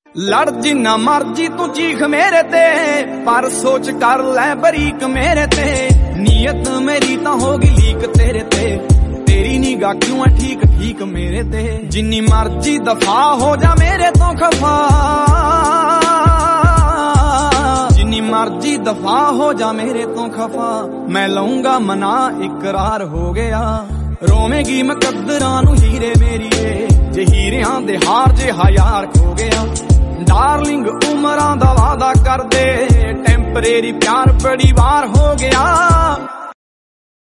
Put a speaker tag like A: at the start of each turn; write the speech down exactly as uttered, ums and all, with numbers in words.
A: लड़ जिन्ना मर्जी तू चीख मेरे ते, पर सोच कर लै बरीक मेरे ते। नीयत मेरी तां होगी लीक तेरे ते, तेरी निगाह क्यों है ठीक ठीक मेरे ते। जिन्नी मर्जी दफा हो जा मेरे तो खफा, जिन्नी मर्जी दफा हो जा मेरे तो खफा। मैं लऊंगा मना इकरार हो गया, रोवेगी मुकद्दरां नूं हीरे मेरीए। जे हीरियां दे हार जे यार खो गया, डार्लिंग उमरां दा वादा कर दे। टेंपरेरी प्यार बड़ी वार हो गया।